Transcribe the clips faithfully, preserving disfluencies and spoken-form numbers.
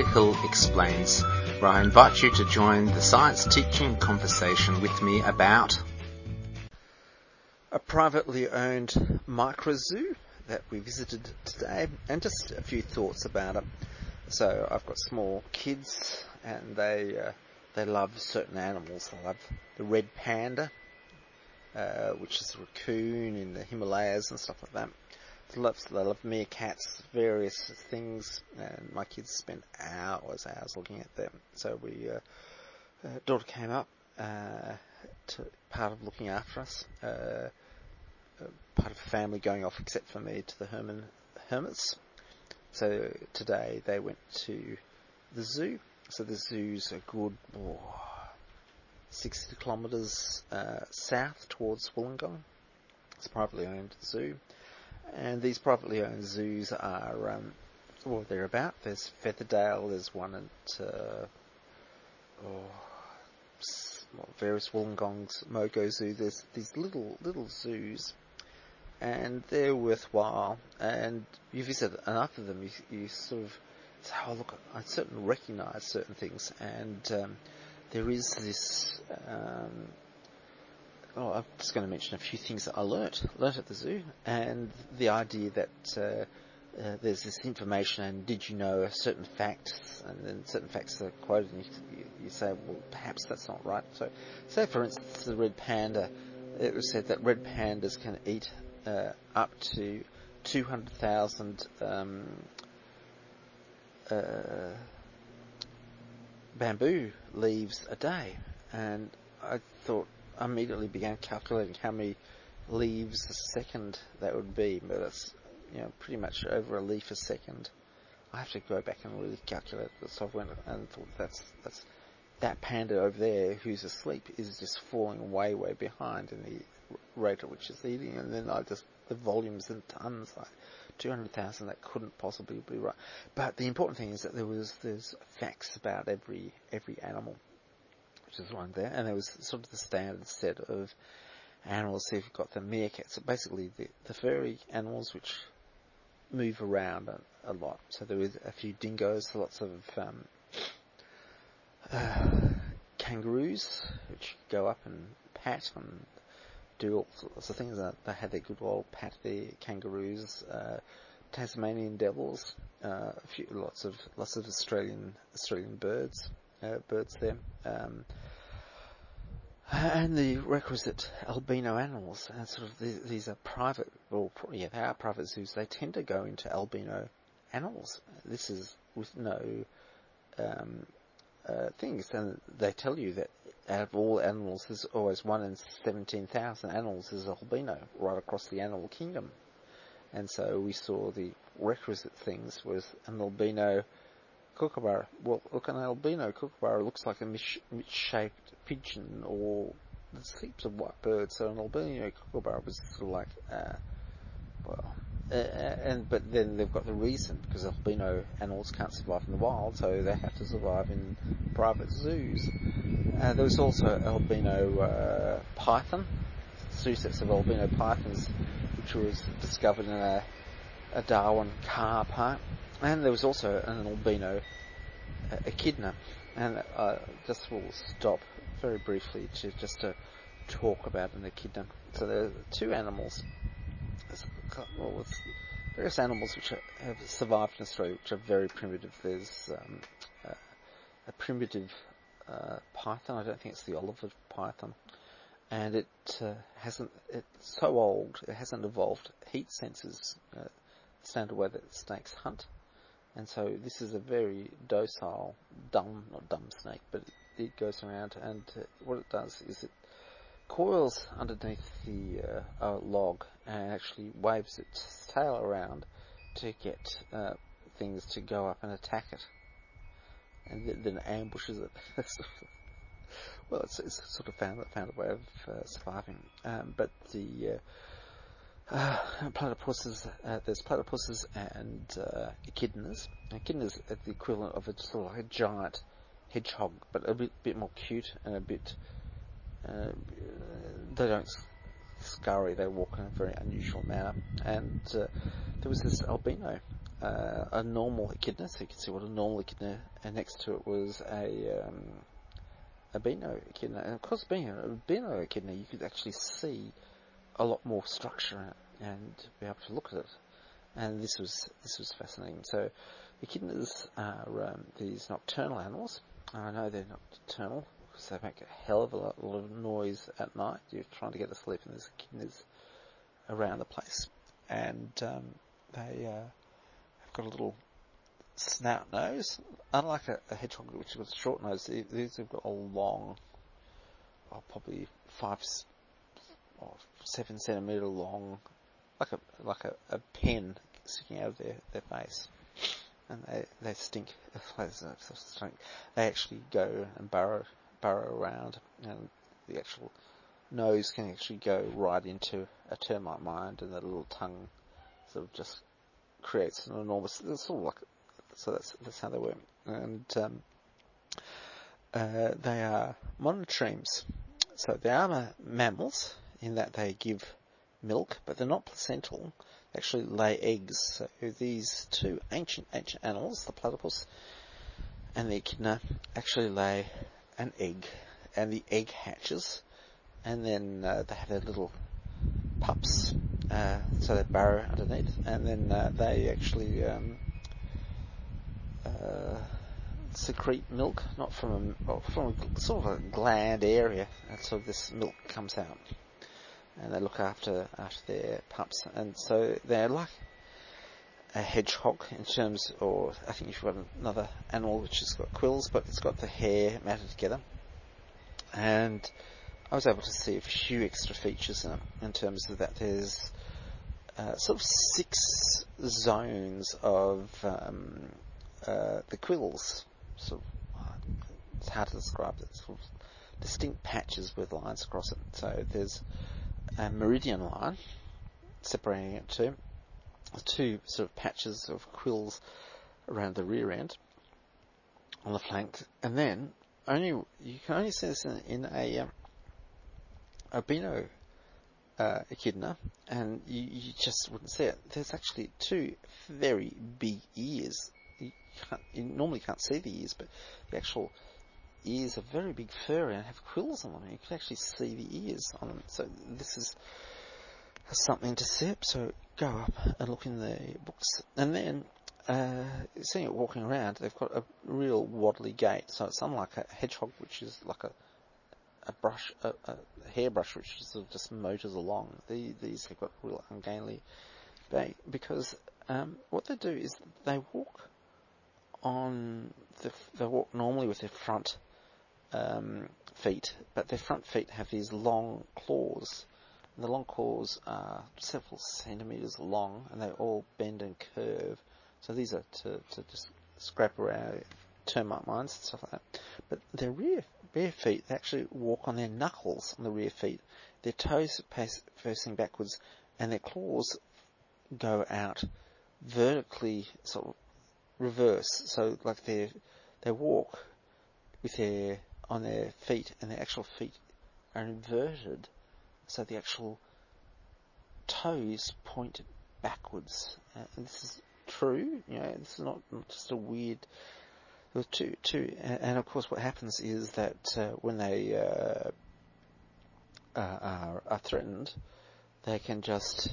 Hill Explains, where I invite you to join the science teaching conversation with me about a privately owned micro zoo that we visited today, and just a few thoughts about it. So I've got small kids, and they uh, they love certain animals. They love the red panda, uh, which is a raccoon in the Himalayas and stuff like that. They love, they love meerkats, various things, and my kids spent hours, hours looking at them. So we, uh, uh, daughter came up, uh, to part of looking after us, uh, uh, part of the family going off, except for me, to the Herman Hermits. So today they went to the zoo. So the zoo's a good oh, sixty kilometres uh, south towards Wollongong. It's a privately owned zoo. And these privately owned zoos are, um, well, they're about. There's Featherdale, there's one at uh, oh, various Wollongong's Mogo Zoo. There's these little little zoos, and they're worthwhile. And you visit enough of them, you, you sort of say, oh look, I certainly recognise certain things. And um, there is this. Um, Oh, I'm just going to mention a few things that I learnt, learnt at the zoo, and the idea that uh, uh, there's this information, and did you know certain facts, and then certain facts are quoted, and you, you say, well, perhaps that's not right. So, say for instance, the red panda, it was said that red pandas can eat uh, up to two hundred thousand um, uh, bamboo leaves a day, and I thought, I immediately began calculating how many leaves a second that would be, but it's, you know, pretty much over a leaf a second. I have to go back and really calculate it. So I went and thought, that's that's that panda over there who's asleep is just falling way way behind in the rate at which it's eating, and then I just the volumes in tons, like two hundred thousand, that couldn't possibly be right. But the important thing is that there was there's facts about every every animal, which is one there, and there was sort of the standard set of animals. So you've got the meerkats, so basically the, the furry animals which move around a, a lot. So there was a few dingoes, lots of um, uh, kangaroos, which go up and pat and do all sorts of things. They had their good old pat their kangaroos, uh, Tasmanian devils, uh, a few, lots of lots of Australian Australian birds. Uh, birds there, um, and the requisite albino animals. And sort of these, these are private, well, yeah, they are private zoos. They tend to go into albino animals. This is with no um, uh, things, and they tell you that out of all animals, there's always one in seventeen thousand animals is albino right across the animal kingdom. And so we saw the requisite things was an albino kookaburra. Well, look, an albino kookaburra looks like a mis- misshaped pigeon, or there's heaps of white birds. So an albino kookaburra was sort of like, uh, well, uh, and but then they've got the reason, because albino animals can't survive in the wild, so they have to survive in private zoos. Uh, there was also albino uh, python, two sets of albino pythons, which was discovered in a, a Darwin car park. And there was also an albino uh, echidna, and I just will stop very briefly to just to talk about an echidna. So there are two animals, well, with various animals which are, have survived in Australia, which are very primitive. There's um, uh, a primitive uh, python. I don't think it's the Oliver python, and it uh, hasn't. It's so old, it hasn't evolved heat sensors. Uh, standard way that snakes hunt. And so this is a very docile, dumb, not dumb snake, but it, it goes around, and uh, what it does is it coils underneath the uh, uh, log and actually waves its tail around to get uh, things to go up and attack it, and th- then ambushes it. Well, it's, it's sort of found, found a way of uh, surviving. Um, but the... Uh, Uh, platypuses, uh, there's platypuses and uh, echidnas. Echidnas are the equivalent of a sort of like a giant hedgehog, but a bit, bit more cute and a bit. Uh, they don't scurry; they walk in a very unusual manner. And uh, there was this albino uh, a normal echidna, so you can see what a normal echidna, and next to it was a um, albino echidna. And of course, being an albino echidna, you could actually see a lot more structure in it and be able to look at it. And this was this was fascinating. So, echidnas are um, these nocturnal animals. I know they're nocturnal because they make a hell of a lot, a lot of noise at night. You're trying to get to sleep, and there's echidnas around the place, and um, they uh, have got a little snout nose, unlike a, a hedgehog which has got a short nose. These have got a long, oh, probably five or seven centimetre long, like a like a, a pen sticking out of their, their face, and they they stink. They actually go and burrow burrow around, and the actual nose can actually go right into a termite mound, and the little tongue sort of just creates an enormous. It's sort of like so. That's that's how they work, and um, uh, they are monotremes. So they are mammals in that they give milk, but they're not placental. They actually lay eggs. So these two ancient ancient animals, the platypus and the echidna, actually lay an egg, and the egg hatches, and then uh, they have their little pups. Uh, so they burrow underneath, and then uh, they actually um, uh, secrete milk, not from a, well, from a sort of a gland area, and so this milk comes out. And they look after after their pups, and so they're like a hedgehog in terms, or I think you've got another animal which has got quills, but it's got the hair matted together. And I was able to see a few extra features in it, in terms of that there's uh, sort of six zones of um, uh, the quills. Sort of, it's hard to describe it. Sort of distinct patches with lines across it. So there's a meridian line separating it two, two sort of patches of quills around the rear end on the flank, and then only you can only see this in, in a um, albino uh, echidna, and you, you just wouldn't see it. There's actually two very big ears. You, can't, you normally can't see the ears, but the actual ears are very big, furry, and have quills on them. You can actually see the ears on them. So this is something to see. So go up and look in the books, and then uh, seeing it walking around, they've got a real waddly gait. So it's unlike a hedgehog, which is like a a brush, a, a hairbrush, which sort of just motors along. The, these have got real ungainly gait, because um, what they do is they walk on the, they walk normally with their front um, feet, but their front feet have these long claws. And the long claws are several centimetres long, and they all bend and curve. So these are to, to just scrap around termite mines and stuff like that. But their rear bare feet, they actually walk on their knuckles on the rear feet. Their toes pace facing backwards, and their claws go out vertically, sort of reverse. So like they they walk with their on their feet, and their actual feet are inverted, so the actual toes point backwards. Uh, and this is true, you know. This is not, not just a weird. There were two, two, and, and of course, what happens is that uh, when they uh, are, are threatened, they can just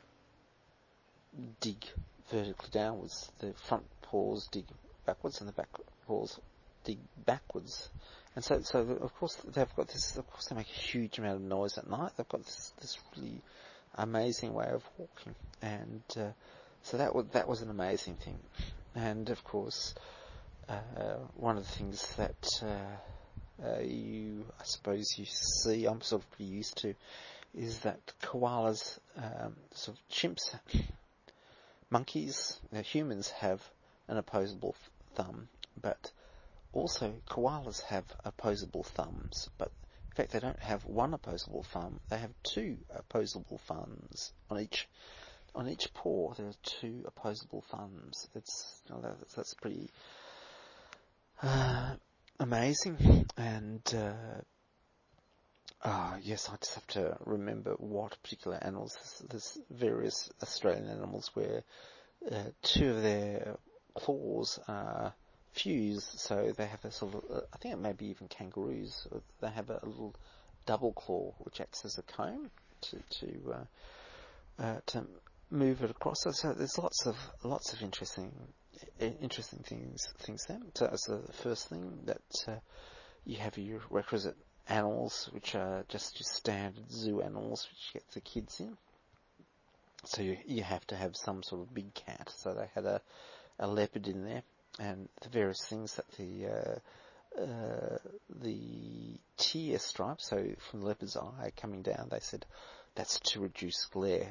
dig vertically downwards. The front paws dig backwards, and the back paws dig backwards. And so, so of course, they've got this. Of course, they make a huge amount of noise at night. They've got this, this really amazing way of walking, and uh, so that was that was an amazing thing. And of course, uh, one of the things that uh, uh, you, I suppose, you see, I'm sort of pretty used to, is that koalas, um, sort of chimps, monkeys, now humans have an opposable thumb, but also koalas have opposable thumbs, but in fact they don't have one opposable thumb, they have two opposable thumbs on each on each paw. There are two opposable thumbs. It's, you know, that's, that's pretty uh, amazing. And uh, ah, uh, yes, I just have to remember what particular animals. There's various Australian animals where uh, two of their claws are fused, so they have a sort of, uh, I think it may be even kangaroos, they have a, a little double claw which acts as a comb to to uh, uh, to move it across. So, so there's lots of lots of interesting interesting things things there. So that's the first thing, that uh, you have your requisite animals, which are just your standard zoo animals, which you get the kids in. So you you have to have some sort of big cat. So they had a, a leopard in there, and the various things that the uh, uh, the tear stripe, so from the leopard's eye coming down, they said that's to reduce glare.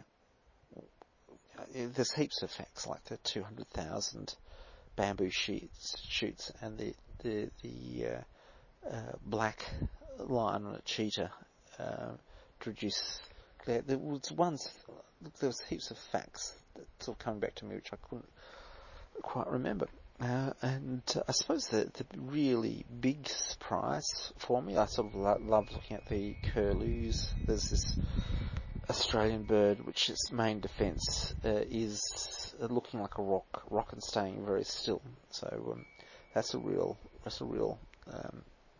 There's heaps of facts, like the two hundred thousand bamboo shoots, shoots and the the the uh, uh, black line on a cheetah uh, to reduce glare. There was ones, there was heaps of facts that sort of coming back to me, which I couldn't quite remember. Uh, and uh, I suppose the, the really big surprise for me, I sort of lo- love looking at the curlews. There's this Australian bird which its main defence uh, is looking like a rock, rock and staying very still. So um, that's a real, that's a real, um,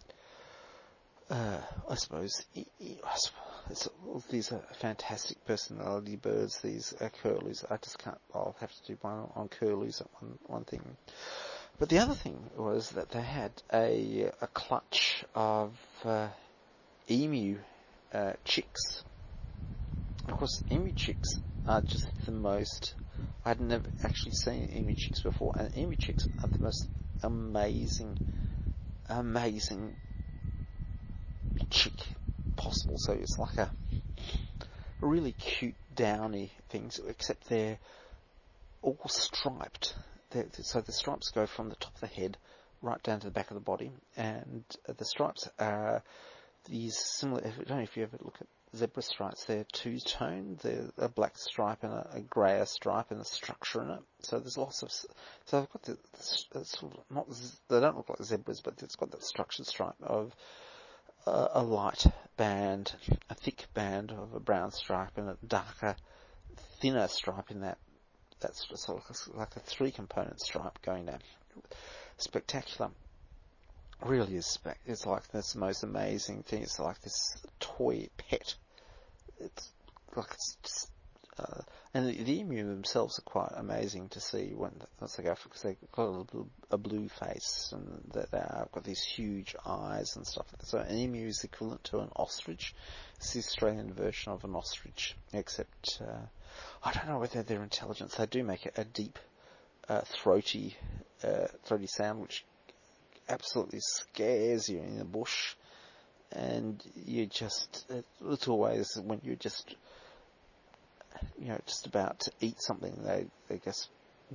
uh, I suppose, it's, these are fantastic personality birds, these uh, curlews. I just can't, I'll have to do one on curlews at one, one thing. But the other thing was that they had a, a clutch of uh, emu uh, chicks. Of course, emu chicks are just the most, I'd never actually seen emu chicks before, and emu chicks are the most amazing, amazing chick possible. So it's like a really cute downy things, except they're all striped. They're, so the stripes go from the top of the head right down to the back of the body, and the stripes are these similar, I don't know if you ever look at zebra stripes, they're two-toned, they're a black stripe and a, a greyer stripe and a structure in it. So there's lots of, so I've got the, the sort of, not, they don't look like zebras, but it's got that structured stripe of a, a light band, a thick band of a brown stripe and a darker, thinner stripe in that. That's sort of like a three-component stripe going down. Spectacular. Really is spec. It's like this most amazing thing. It's like this toy pet. It's like it's just, uh, and the, the emu themselves are quite amazing to see when once they go, because they've got a, little, a blue face and they've got these huge eyes and stuff. So an emu is equivalent to an ostrich. It's the Australian version of an ostrich, except uh, I don't know whether they're intelligent. They do make a, a deep, uh, throaty, uh, throaty sound, which absolutely scares you in the bush, and you just, it's always when you're just, you know, just about to eat something, they, they just,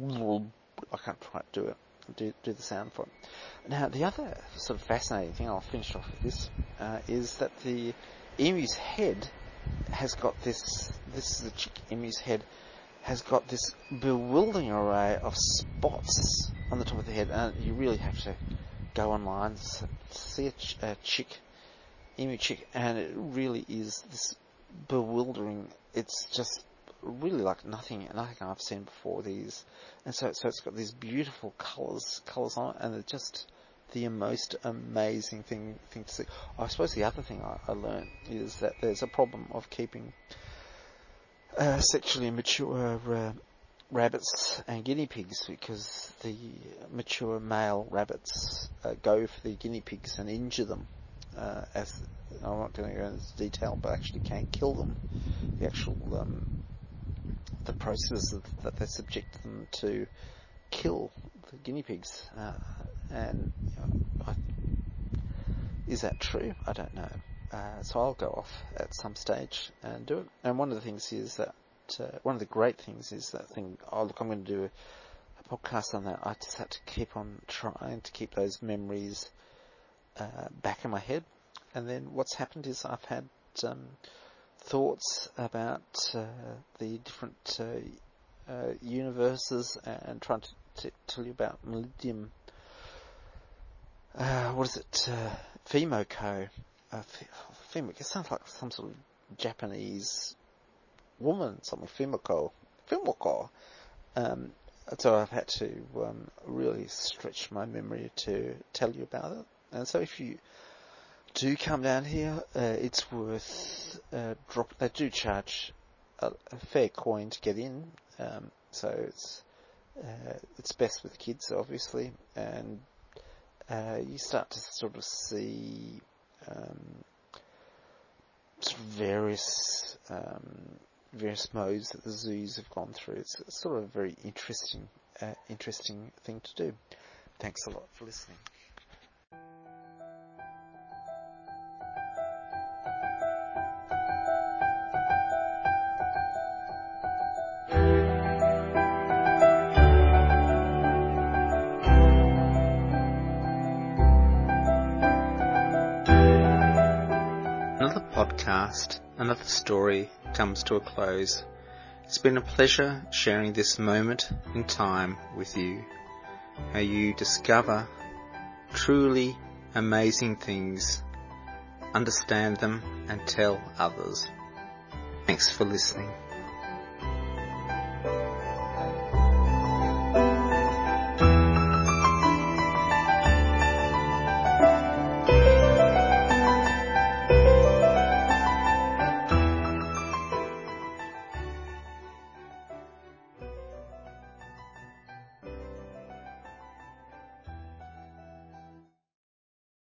I can't quite do it, do, do the sound for it. Now, the other sort of fascinating thing, I'll finish off with this, uh, is that the emu's head has got this, this is the chick emu's head, has got this bewildering array of spots on the top of the head, and you really have to go online, see a, ch- a chick, emu chick, and it really is this bewildering. It's just really like nothing, nothing I've seen before. These, and so, so it's got these beautiful colours, colours on it, and it's just the most amazing thing, thing to see. I suppose the other thing I, I learned is that there's a problem of keeping uh, sexually immature uh, rabbits and guinea pigs, because the mature male rabbits uh, go for the guinea pigs and injure them. Uh, as I'm not going to go into detail, but actually can kill them. The actual um, the process that they subject them to kill the guinea pigs, uh, and you know, I, is that true? I don't know. Uh, so I'll go off at some stage and do it. And one of the things is that Uh, one of the great things is that thing, oh look, I'm going to do a, a podcast on that. I just had to keep on trying to keep those memories uh, back in my head. And then what's happened is I've had um, thoughts about uh, the different uh, uh, universes, and trying to t- tell you about Millennium, uh, what is it, uh, Fimoko. Uh, Fimoko, it sounds like some sort of Japanese woman, something, Fimoko, Fimoko, um, so I've had to um, really stretch my memory to tell you about it. And so if you do come down here, uh, it's worth uh, drop. They do charge a, a fair coin to get in, um, so it's uh, it's best with kids, obviously, and uh, you start to sort of see um, sort of various um, various modes that the zoos have gone through. It's, it's sort of a very interesting uh, interesting thing to do. Thanks a lot for listening. Another podcast, another story comes to a close. It's been a pleasure sharing this moment in time with you. How you discover truly amazing things, understand them and tell others. Thanks for listening.